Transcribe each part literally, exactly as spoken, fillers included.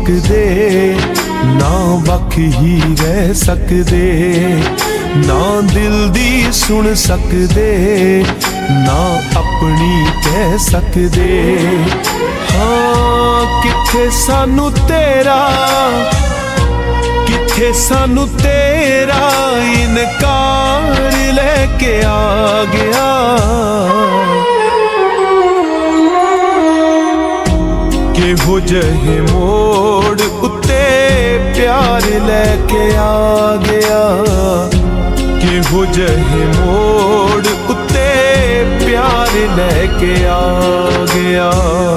सकदे, ना वख ही रह सकदे, ना दिल दी सुन सकदे, ना अपनी कह सकदे। हाँ किथे सानू तेरा, किथे सानू तेरा इनकार लेके आ गया। केहो जहे मोड़ उत्ते प्यार लेके आ गया, केहो जहे मोड़ उत्ते प्यार लेके आ गया।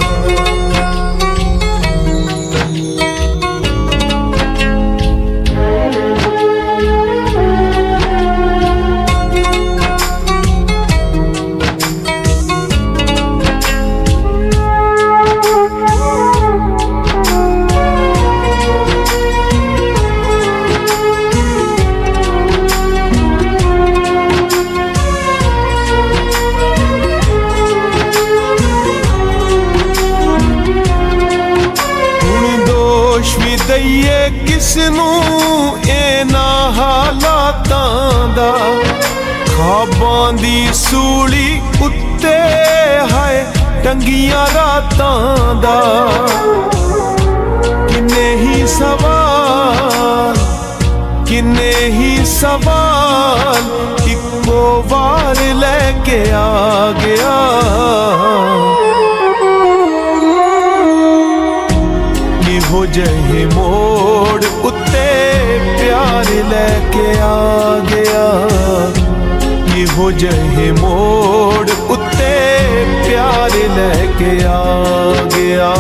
दईए किसनू इन्हां हालातां दा, ख्वाबां दी सूली उत्ते हाय टंगियां रातां दा। किन्ने ही सवाल, किन्ने ही सवाल इक्को वार लेके आ गया। हो जहे मोड़ उत्ते प्यार लेके आ गया, ये हो जहे मोड़ उत्ते प्यार लेके आ गया।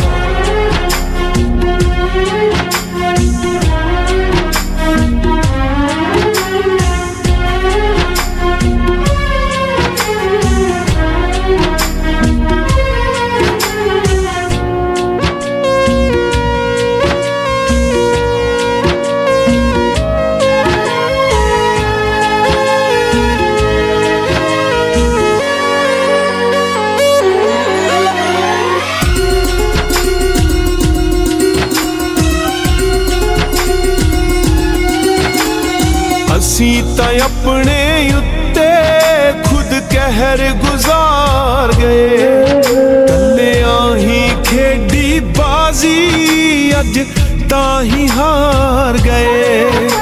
असीं तां अपने उत्ते खुद कहर गुजार गए, कल्लियां ही खेडी बाजी अज तां ही हार गए।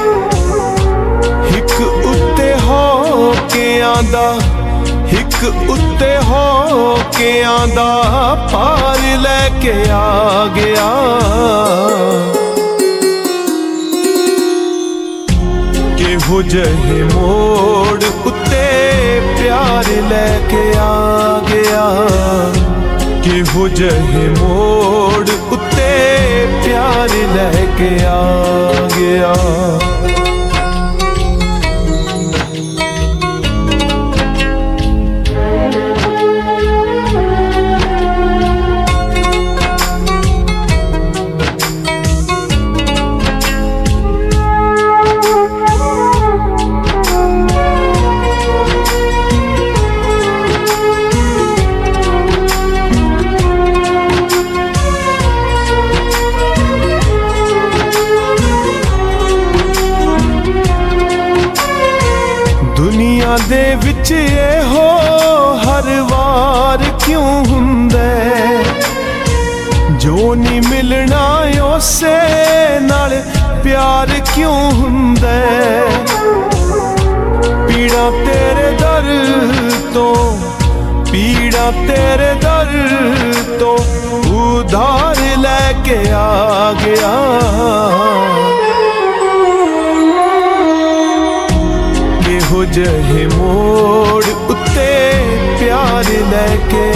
हिक उत्ते हो के आंदा, हिक उत्ते हो के आंदा पार लेके आ गया। हो जहे मोड़ उत्ते प्यार लेके आ गया, के हो जहे मोड़ उत्ते प्यार लेके आ गया। दुनिया दे विच एहो हर वार क्यों हुंदे, जो नी मिलना उसे नाल प्यार क्यों हुंदे। पीड़ा तेरे दर तो, पीड़ा तेरे दर तो उधार लेके आ गया। हो जहे मोड़ उत्ते प्यार लेके